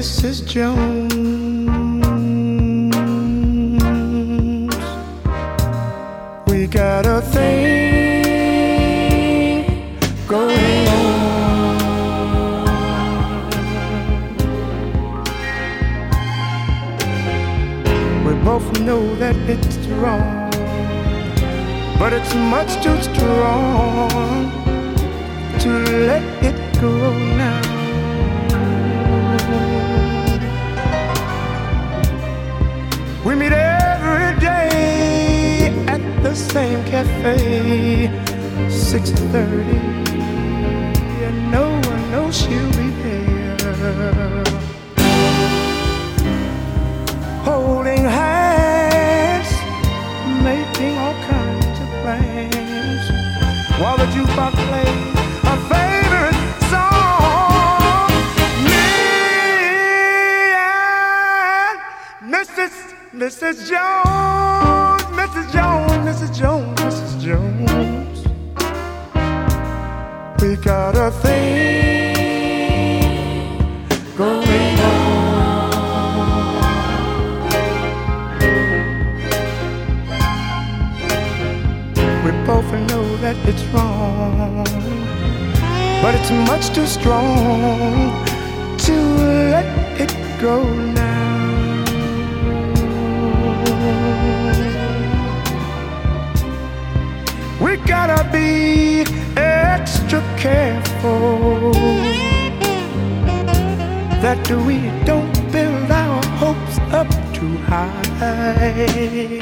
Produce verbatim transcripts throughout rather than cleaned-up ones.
Missus Jones. We got a thing going on. We both know that it's wrong, but it's much too strong to let it go now. We meet every day at the same cafe, six thirty, and no one knows she'll be there. Holding hands, making all kinds of plans, while the jukebox plays our favorite song. Me and Missus Missus Jones, Missus Jones, Missus Jones, Missus Jones. We got a thing going on. We both know that it's wrong, but it's much too strong to let it go now. We gotta be extra careful that we don't build our hopes up too high,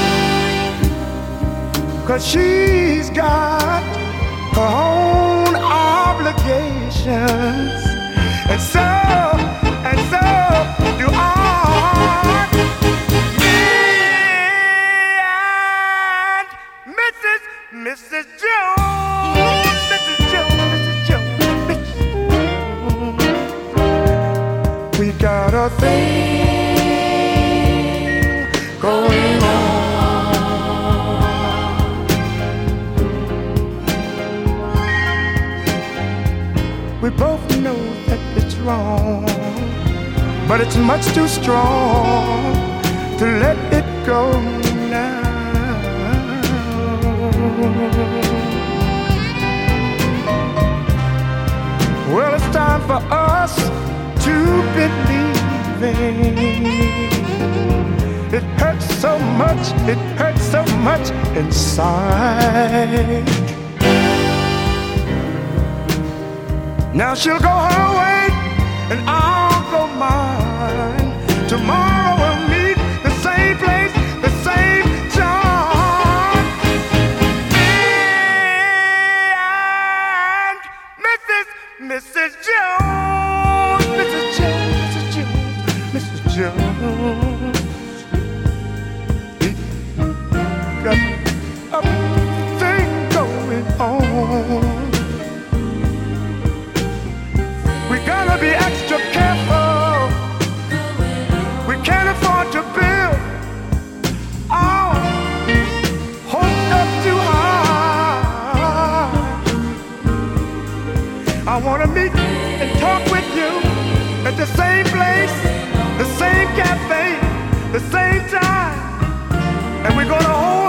'cause she's got her own obligations, and so, and so do I. Missus Jones, Missus Jones, Missus Jones, Missus Jones. We got a thing going on. We both know that it's wrong, but it's much too strong to let it go now. Well, it's time for us to believe in. It hurts so much, it hurts so much inside. Now she'll go her way and I'll go mine. Tomorrow we'll meet the same place, the same time. Missus Jones, Missus Jones, Missus Jones, Missus Jones. We got a thing going on. We gotta be extra careful. We can't afford to build our hopes up too high. I wanna meet and talk with you at the same place, the same cafe, the same time, and we're gonna hold